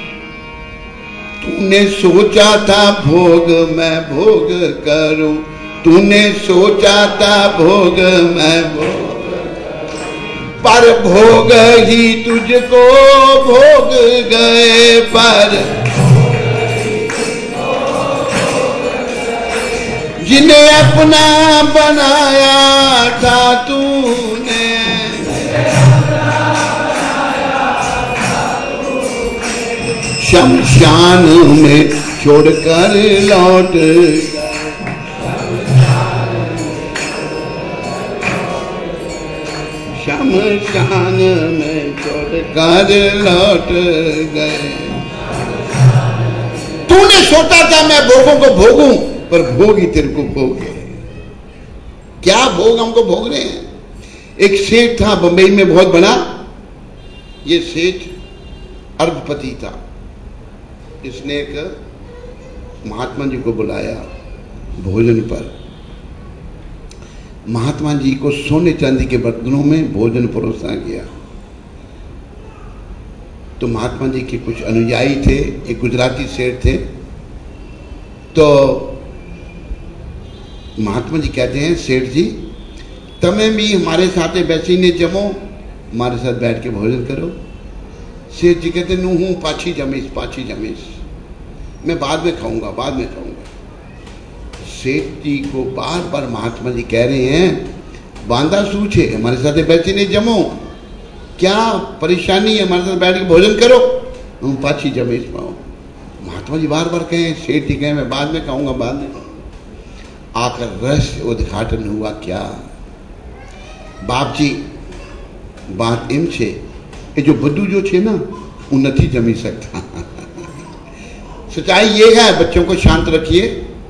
तूने सोचा था भोग मैं भोग करूं, तूने सोचा था भोग मैं भोग, पर भोग ही तुझको भोग गए, पर जिन्हें अपना बनाया था तूने, शमशान में छोड़कर लौट, शमशान में छोड़कर लौट गए। तूने सोचा था मैं भोगों को भोगूं, पर भोग ही तेरे को भोग है। क्या भोग हमको भोग रहे हैं? एक सेठ था बंबई में बहुत बड़ा, ये सेठ अरबपति था। इसने एक महात्मा जी को बुलाया भोजन पर। महात्मा जी को सोने चांदी के बर्तनों में भोजन परोसा गया। तो महात्मा जी के कुछ अनुयायी थे, एक गुजराती सेठ थे। तो महात्मा जी कहते हैं, सेठ जी तमें भी हमारे साथ बेसीने जमो, हमारे साथ बैठ के भोजन करो। सेठ जी कहते नू हूँ पाछी जमीस, पाछी जमीस, मैं बाद में खाऊंगा, बाद में खाऊंगा। सेठ जी को बार बार महात्मा जी कह रहे हैं, बांदा सूझे हमारे साथ बेसीने जमो, क्या परेशानी है, हमारे साथ बैठ के भोजन करो, हम पाछी जमीस पाओ। महात्मा जी बार बार कहें, सेठ जी कहें मैं बाद में खाऊंगा, बाद में। आकर रहस्य उद्घाटन हुआ। क्या बाप जी बात एम छे, ये जो बुद्धू जो छे ना वो नहीं जमी सकता। सच्चाई ये है, बच्चों को शांत रखिए।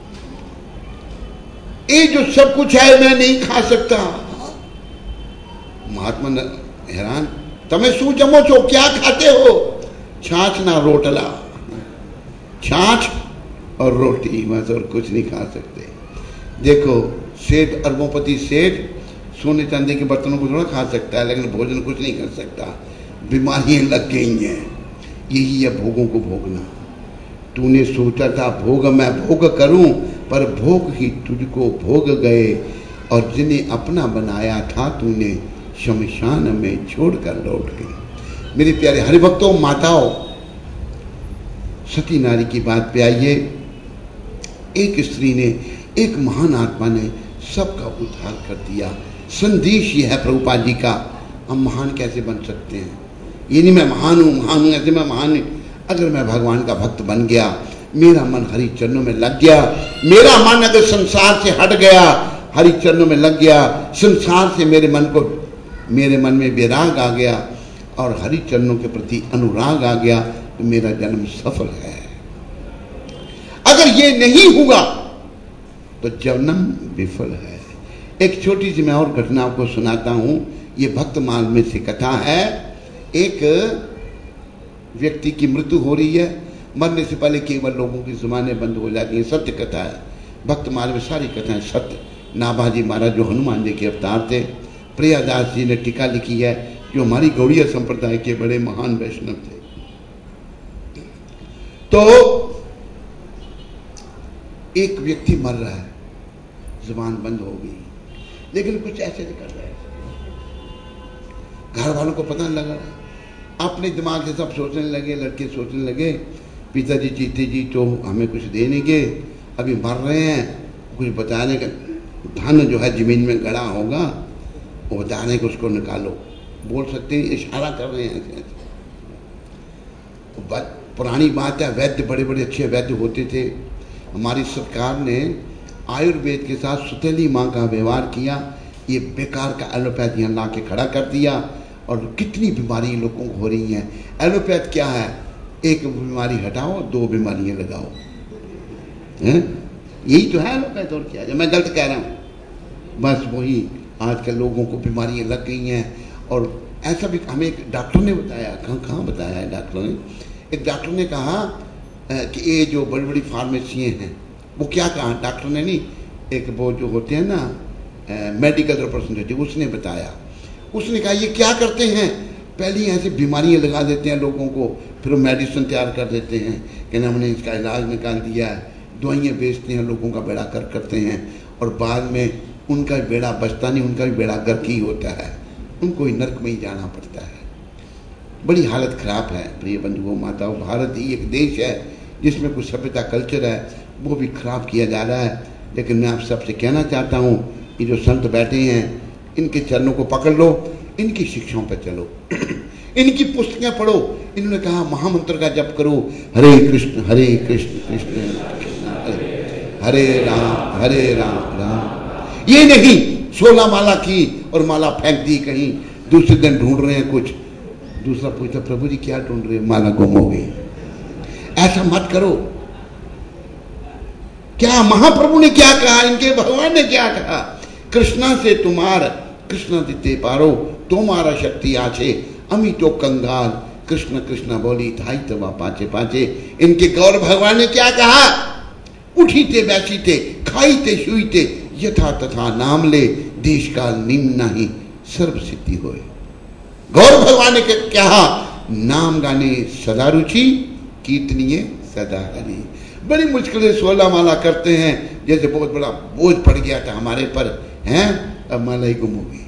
ये जो सब कुछ है मैं नहीं खा सकता। महात्मा हैरान, तमें शू जमो छो, क्या खाते हो? छाछ ना रोटला, छाछ और रोटी, बस और कुछ नहीं खा सकते। देखो सेठ अरबोपति सेठ सोने चांदी के बर्तनों को थोड़ा खा सकता है, लेकिन भोजन कुछ नहीं कर सकता। बीमारियां लग गई हैं। यही है भोगों को भोगना। तूने सोचा था भोग मैं भोग करूं, पर भोग ही तुझको भोग गए, और जिन्हें अपना बनाया था तूने शमशान में छोड़कर लौट गई। मेरे प्यारे हरिभक्तों, माताओं, सती नारी की बात पे आइए। एक स्त्री ने, एक महान आत्मा ने सबका उद्धार कर दिया। संदेश ये है प्रभुपाद जी का, हम महान कैसे बन सकते हैं? ये नहीं मैं महान हूं, महान हूं ऐसे मैं महान नहीं। अगर मैं भगवान का भक्त बन गया, मेरा मन हरि चरणों में लग गया, मेरा मन अगर संसार से हट गया, हरि चरणों में लग गया, संसार से मेरे मन को, मेरे मन में विराग आ गया और हरि चरणों के प्रति अनुराग आ गया, तो मेरा जन्म सफल है। अगर ये नहीं हुआ तो जन्म विफल है। एक छोटी सी मैं और घटना आपको सुनाता हूं। ये भक्तमाल में से कथा है। एक व्यक्ति की मृत्यु हो रही है, मरने से पहले केवल लोगों की जुबानें बंद हो जाती हैं। सत्य कथा है, भक्तमाल में सारी कथाएं सत्य। नाभाजी महाराज जो हनुमान जी के अवतार थे, प्रियादास जी ने टीका लिखी है, जो हमारी गौड़िया संप्रदाय के बड़े महान वैष्णव थे। तो एक व्यक्ति मर रहा है, जुबान बंद हो गई, लेकिन कुछ ऐसे नहीं कर रहा है। घर वालों को पता नहीं लगा, अपने दिमाग से सब सोचने लगे। लड़के सोचने लगे, पिताजी जीते जी तो हमें कुछ दे नहीं गए, अभी मर रहे हैं, कुछ बताने का धन जो है जमीन में गड़ा होगा, वो बताने को उसको निकालो। बोल सकते हैं, इशारा कर रहे हैं ऐसे ऐसे। तो पुरानी बात है, वैद्य बड़े बड़े अच्छे वैद्य होते थे। हमारी सरकार ने आयुर्वेद के साथ सुतेली माँ का व्यवहार किया। ये बेकार का एलोपैथ यहाँ ला के खड़ा कर दिया, और कितनी बीमारी लोगों को हो रही हैं। एलोपैथ क्या है? एक बीमारी हटाओ, दो बीमारियां लगाओ, हैं? यही तो है एलोपैथ, और क्या है? मैं गलत कह रहा हूँ? बस वही आजकल लोगों को बीमारियां लग गई हैं। और ऐसा भी हमें एक डॉक्टर ने बताया, कहाँ कहाँ बताया है डॉक्टर ने, एक डॉक्टर ने कहा कि ये जो बड़ी बड़ी फार्मेसियाँ हैं, वो क्या कहा डॉक्टर ने नहीं, एक वो जो होते हैं ना मेडिकल रिप्रेजेंटेटिव, उसने बताया। उसने कहा ये क्या करते हैं, पहले ही ऐसी बीमारियां लगा देते हैं लोगों को, फिर वो मेडिसिन तैयार कर देते हैं कि हमने इसका इलाज निकाल दिया है, दवाइयाँ बेचते हैं, लोगों का बेड़ा कर करते हैं, और बाद में उनका बेड़ा बचता नहीं, उनका भी बेड़ा गर्क ही होता है। उनको ही नरक में ही जाना पड़ता है। बड़ी हालत खराब है प्रिय बंधुओं माताओं। भारत ही एक देश है जिसमें कुछ सभ्यता कल्चर है, वो भी खराब किया जा रहा है। लेकिन मैं आप सबसे कहना चाहता हूँ, ये जो संत बैठे हैं इनके चरणों को पकड़ लो, इनकी शिक्षाओं पर चलो, इनकी पुस्तकें पढ़ो। इन्होंने कहा महामंत्र का जप करो, हरे कृष्ण हरे कृष्ण कृष्ण कृष्ण हरे हरे राम हरे राम राम। ये नहीं सोलह माला की और माला फेंक दी कहीं, दूसरे दिन ढूंढ रहे हैं कुछ, दूसरा पूछता प्रभु जी क्या ढूंढ रहे हैं, माला गुम हो गई। ऐसा मत करो। क्या महाप्रभु ने क्या कहा, इनके भगवान ने क्या कहा, कृष्णा से तुम्हार कृष्ण दिते पारो, तुम्हारा शक्ति आछे अमी तो कंगाल, कृष्ण कृष्ण बोली थाई तवा पाचे पाचे। इनके गौर भगवान ने क्या कहा, उठीते बैठीते खाईते शुईते यथा तथा नाम ले, देश काल निम्न ही सर्व सिद्धि होए। गौर भगवान ने कहा नाम गाने सदा रुचि, कीर्तनीय सदा हरि। बड़ी मुश्किल से सोलह माला करते हैं, जैसे बहुत बड़ा बोझ पड़ गया था हमारे पर, हैं अब माला ही गुम हो गई।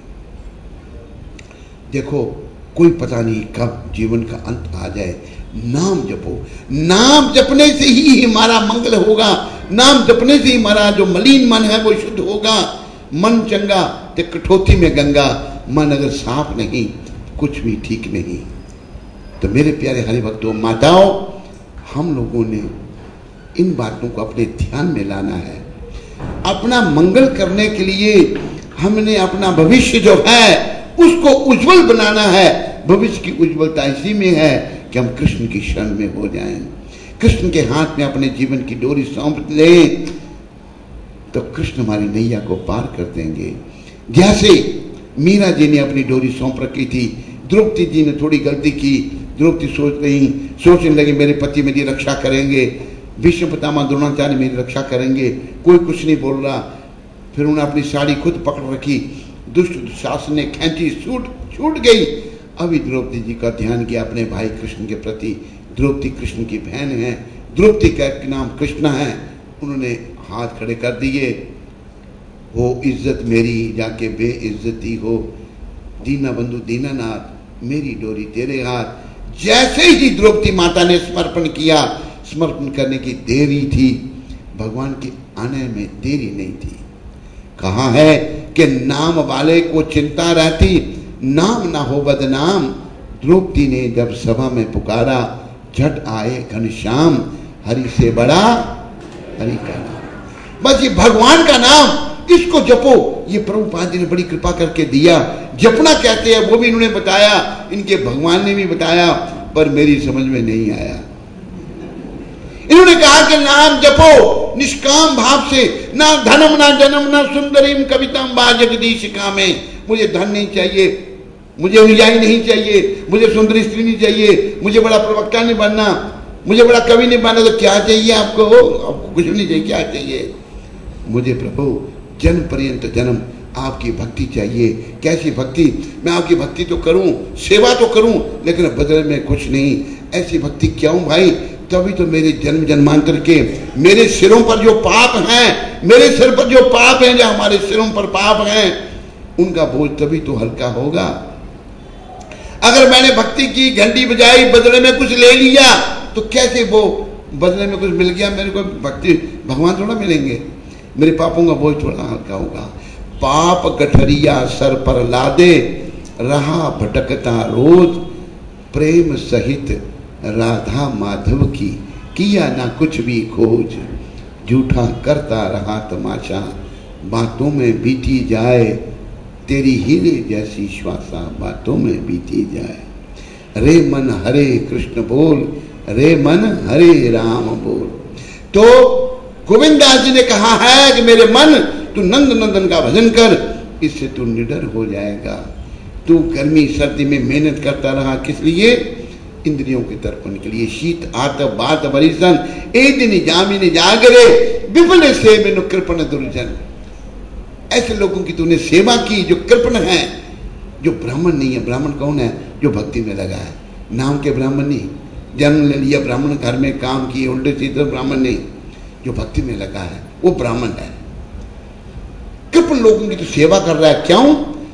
देखो कोई पता नहीं कब जीवन का अंत आ जाए। नाम जपो, नाम जपने से ही हमारा मंगल होगा, नाम जपने से ही हमारा जो मलिन मन है वो शुद्ध होगा। मन चंगा तो कठौती में गंगा, मन अगर साफ नहीं कुछ भी ठीक नहीं। तो मेरे प्यारे हरि भक्तों माताओं, हम लोगों ने इन बातों को अपने ध्यान में लाना है। अपना मंगल करने के लिए हमने अपना भविष्य जो है उसको उज्जवल बनाना है। भविष्य की उज्जवलता इसी में है कि हम कृष्ण की शरण में हो जाएं, कृष्ण के हाथ में अपने जीवन की डोरी सौंप लें, तो कृष्ण हमारी नैया को पार कर देंगे। जैसे मीरा जी ने अपनी डोरी सौंप रखी थी, द्रौपदी जी ने थोड़ी गलती की, द्रौपदी सोच रही सोचने लगी मेरे पति मेरी रक्षा करेंगे, भीष्म पितामह द्रोणाचार्य मेरी रक्षा करेंगे, कोई कुछ नहीं बोल रहा। फिर उन्होंने अपनी साड़ी खुद पकड़ रखी, दुष्ट शासन ने खींची, छूट छूट गई। अभी द्रौपदी जी का ध्यान किया अपने भाई कृष्ण के प्रति। द्रौपदी कृष्ण की बहन है, द्रौपदी का नाम कृष्ण है। उन्होंने हाथ खड़े कर दिए, हो इज्जत मेरी जाके बेइज्जती हो, दीना बंधु दीनानाथ मेरी डोरी तेरे हाथ। जैसे ही द्रौपदी माता ने समर्पण किया, समर्पण करने की देरी थी, भगवान के आने में देरी नहीं थी। कहा है कि नाम वाले को चिंता रहती, नाम ना हो बदनाम। द्रौपदी ने जब सभा में पुकारा, झट आए घनश्याम, हरि से बड़ा हरि का नाम। बस ये भगवान का नाम इसको जपो। ये प्रभुपाद जी ने बड़ी कृपा करके दिया। जपना कहते हैं वो भी इन्होंने बताया, इनके भगवान ने भी बताया, पर मेरी समझ में नहीं आया। इन्होंने कहा कि नाम जपो निष्काम भाव से, ना धनम ना जन्म ना सुंदरीम कविताम बा जगदीशिका में। मुझे धन नहीं चाहिए, मुझे अनुयायी नहीं चाहिए, मुझे सुंदरी स्त्री नहीं चाहिए, मुझे बड़ा प्रवक्ता नहीं बनना, मुझे बड़ा कवि नहीं बनना। तो क्या चाहिए आपको? आपको कुछ नहीं चाहिए। क्या चाहिए? मुझे प्रभु जन्म पर्यंत जन्म आपकी भक्ति चाहिए। कैसी भक्ति? मैं आपकी भक्ति तो करूं, सेवा तो करूं, लेकिन बदले में कुछ नहीं। ऐसी भक्ति क्यों भाई? तभी तो मेरे जन्म जन्मांतर के मेरे सिरों पर जो पाप हैं, मेरे सिर पर जो पाप हैं, जो हमारे सिरों पर पाप हैं, उनका बोझ तभी तो हल्का होगा। अगर मैंने भक्ति की, घंटी बजाई, बदले में कुछ ले लिया, तो कैसे वो बदले में कुछ मिल गया मेरे को? भक्ति भगवान थोड़ा मिलेंगे, मेरे पापों का बोझ थोड़ा हल्का होगा। पाप गठरिया सर पर लादे, रहा भटकता रोज, प्रेम सहित राधा माधव की, किया ना कुछ भी खोज, झूठा करता रहा तमाशा, बातों में बीती जाए तेरी हीरे जैसी श्वासा, बातों में बीती जाए। रे मन हरे कृष्ण बोल, रे मन हरे राम बोल। तो गोविंदास जी ने कहा है कि मेरे मन तू नंद नंदन का भजन कर, इससे तू निडर हो जाएगा। तू गर्मी सर्दी में मेहनत करता रहा, किस लिए? इंद्रियों के तर्पण के लिए। शीत आत बात बरिसन, ए दिन जामिन जागरे, विपुल से मेनु कृपण दुर्जन। ऐसे लोगों की तूने सेवा की जो कृपण है, जो ब्राह्मण नहीं है। ब्राह्मण कौन है? जो भक्ति में लगा है। नाम के ब्राह्मण नहीं, जन्म ले लिया ब्राह्मण, घर में काम किए उल्टे सीधे ब्राह्मण नहीं। जो भक्ति में लगा है वो ब्राह्मण है। कृपण लोगों की तो सेवा कर रहा है। क्यों?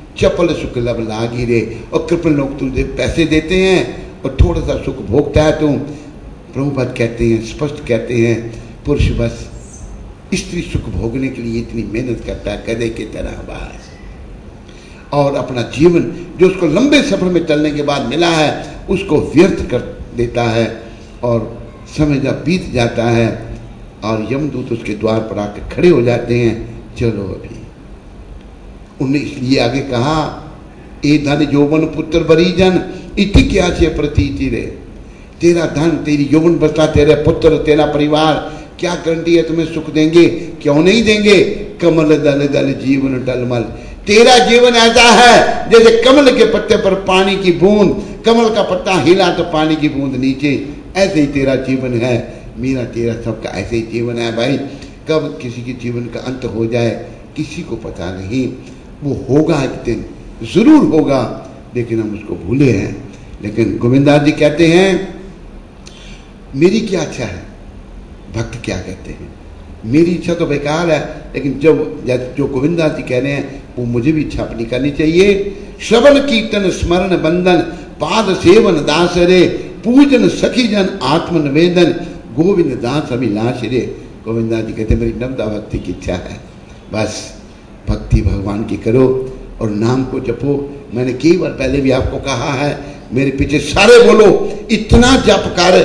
चपल सुख लब लागी रे। और कृपण लोग तुझे पैसे देते हैं और थोड़ा सा सुख भोगता है तुम। प्रभुपाद कहते हैं, स्पष्ट कहते हैं, पुरुष बस स्त्री सुख भोगने के लिए इतनी मेहनत करता है गधे की तरह बस, और अपना जीवन जो उसको लंबे सफर में चलने के बाद मिला है उसको व्यर्थ कर देता है। और समय जब बीत जाता है और यमदूत उसके द्वार पर आकर खड़े हो जाते हैं, चलो अभी। उन्होंने इसलिए आगे कहा, ए धन यौवन पुत्र बरीजन इति क्या से प्रतीति रे। तेरा धन, तेरी यौवन बस्ता, तेरे पुत्र, तेरा परिवार, क्या गारंटी है तुम्हें सुख देंगे? क्यों नहीं देंगे? कमल दल दल जीवन टलमल। तेरा जीवन ऐसा है जैसे कमल के पत्ते पर पानी की बूंद, कमल का पत्ता हिला तो पानी की बूंद नीचे, ऐसे ही तेरा जीवन है। मेरा तेरा सबका ऐसे ही जीवन है भाई। कब किसी के जीवन का अंत हो जाए किसी को पता नहीं, वो होगा एक दिन, जरूर होगा, लेकिन हम उसको भूले हैं। लेकिन गोविंदास जी कहते हैं, मेरी क्या इच्छा है, भक्त क्या कहते हैं, मेरी इच्छा तो बेकार है, लेकिन जब जो गोविंदास जी कह रहे हैं वो मुझे भी इच्छा अपनी करनी चाहिए। श्रवण कीर्तन स्मरण बंधन पाद सेवन दास रे, पूजन सखी जन आत्म निवेदन गोविंद दास अभिलाष रे। गोविंदास जी कहते हैं मेरी नवदा भक्ति की इच्छा है, बस भक्ति भगवान की करो और नाम को जपो। मैंने कई बार पहले भी आपको कहा है, मेरे पीछे सारे बोलो, इतना जप कर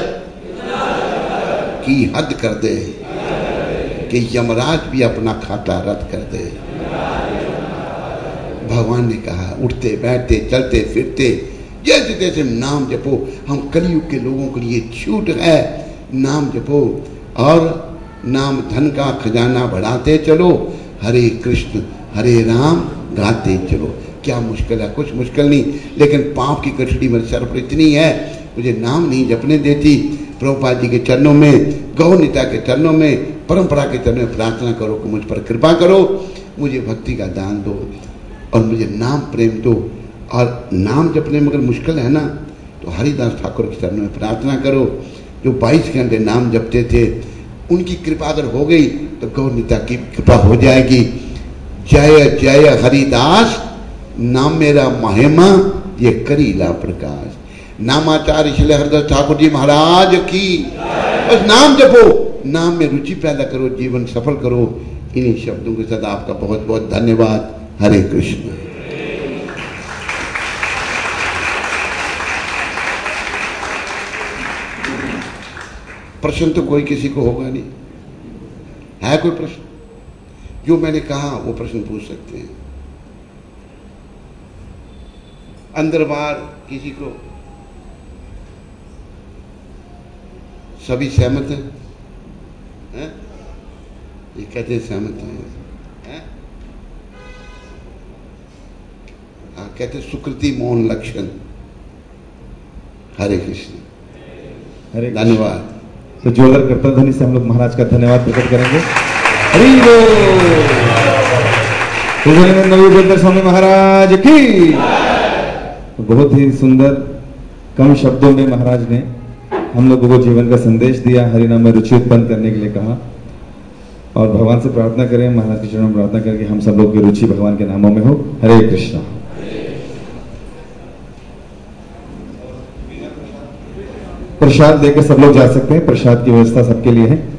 कि हद कर दे, कि यमराज भी अपना खाता रद्द कर दे। भगवान ने कहा, उठते बैठते चलते फिरते जैसे तैसे नाम जपो। हम कलयुग के लोगों के लिए छूट है, नाम जपो और नाम धन का खजाना बढ़ाते चलो। हरे कृष्ण हरे राम गाते चलो। क्या मुश्किल है? कुछ मुश्किल नहीं, लेकिन पाप की कठड़ी मेरे सर पर इतनी है, मुझे नाम नहीं जपने देती। प्रभुपाद जी के चरणों में, गौनिता के चरणों में, परंपरा के चरणों में प्रार्थना करो कि मुझ पर कृपा करो, मुझे भक्ति का दान दो और मुझे नाम प्रेम दो। और नाम जपने में अगर मुश्किल है ना, तो हरिदास ठाकुर के चरणों में प्रार्थना करो, जो बाईस घंटे नाम जपते थे, उनकी कृपा अगर हो गई तो गौनिता की कृपा हो जाएगी। जय जय हरिदास नाम मेरा महिमा ये करीला प्रकाश। नामाचार्य श्री हरिदास ठाकुर जी महाराज की। बस नाम जपो, नाम में रुचि पैदा करो, जीवन सफल करो। इन्हीं शब्दों के साथ आपका बहुत बहुत धन्यवाद। हरे कृष्ण। प्रश्न तो कोई किसी को होगा नहीं, है कोई प्रश्न? जो मैंने कहा वो प्रश्न पूछ सकते हैं, अंदर बाहर किसी को। सभी सहमत हैं? है? ये कहते हैं सहमत हैं, है? हाँ, कहते सुकृति मोहन लक्षण। हरे कृष्ण। हरे धन्यवाद। तो जोरदार करतल ध्वनि से हम लोग महाराज का धन्यवाद प्रकट करेंगे। हरि बोल। स्वामी महाराज की। तो बहुत ही सुंदर कम शब्दों में महाराज ने हम लोगों को जीवन का संदेश दिया, हरिनाम में रुचि उत्पन्न करने के लिए कहा। और भगवान से प्रार्थना करें, महाराज के चरणों में प्रार्थना करें कि हम सब लोग की रुचि भगवान के नामों में हो। हरे कृष्ण। प्रसाद लेकर सब लोग जा सकते हैं, प्रसाद की व्यवस्था सबके लिए है।